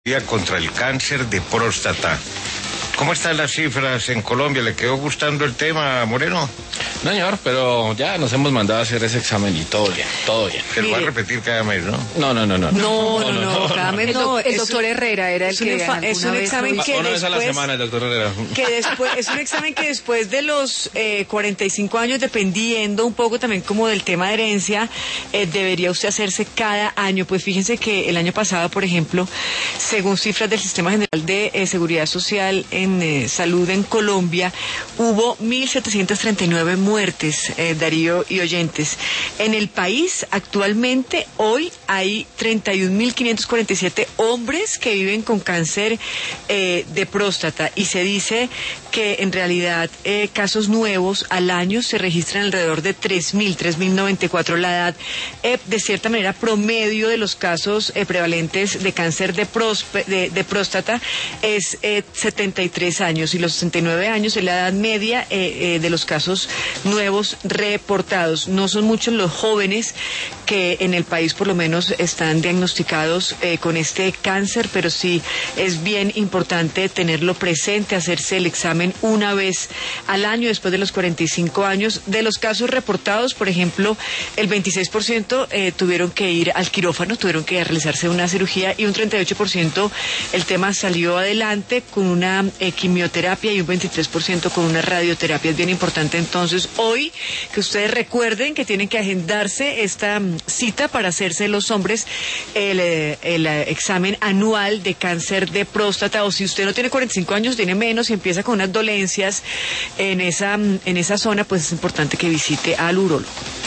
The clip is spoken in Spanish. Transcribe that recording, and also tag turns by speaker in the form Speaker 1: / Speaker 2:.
Speaker 1: Contra el cáncer de próstata. ¿Cómo están las cifras en Colombia? ¿Le quedó gustando el tema, Moreno?
Speaker 2: No, señor, pero ya nos hemos mandado a hacer ese examen y todo bien, todo bien.
Speaker 1: Se lo va a repetir cada mes, ¿no?
Speaker 3: No, cada mes no.
Speaker 4: El doctor Herrera era el que
Speaker 3: es un examen que
Speaker 2: una vez a la semana, el doctor Herrera.
Speaker 3: Es un examen que después de los 45 años, dependiendo un poco también como del tema de herencia, debería usted hacerse cada año. Pues fíjense que el año pasado, por ejemplo, según cifras del Sistema General de Seguridad Social en Salud en Colombia, hubo 1.739 muertes, Darío y oyentes. En el país, actualmente, hoy hay 31.547 hombres que viven con cáncer de próstata, y se dice que en realidad casos nuevos al año se registran alrededor de 3.094. La edad, de cierta manera, promedio de los casos prevalentes de cáncer de próstata es 73 años, y los 69 años es la edad media de los casos nuevos reportados. No son muchos los jóvenes que en el país por lo menos están diagnosticados con este cáncer, pero sí es bien importante tenerlo presente, hacerse el examen una vez al año después de los 45 años. De los casos reportados, por ejemplo, el 26% tuvieron que ir al quirófano, tuvieron que realizarse una cirugía, y un 38% el tema salió adelante con una quimioterapia, y un 23% con una radioterapia. Es bien importante entonces hoy que ustedes recuerden que tienen que agendarse esta cita para hacerse los hombres el examen anual de cáncer de próstata, o si usted no tiene 45 años, tiene menos y empieza con unas dolencias en esa zona, pues es importante que visite al urólogo.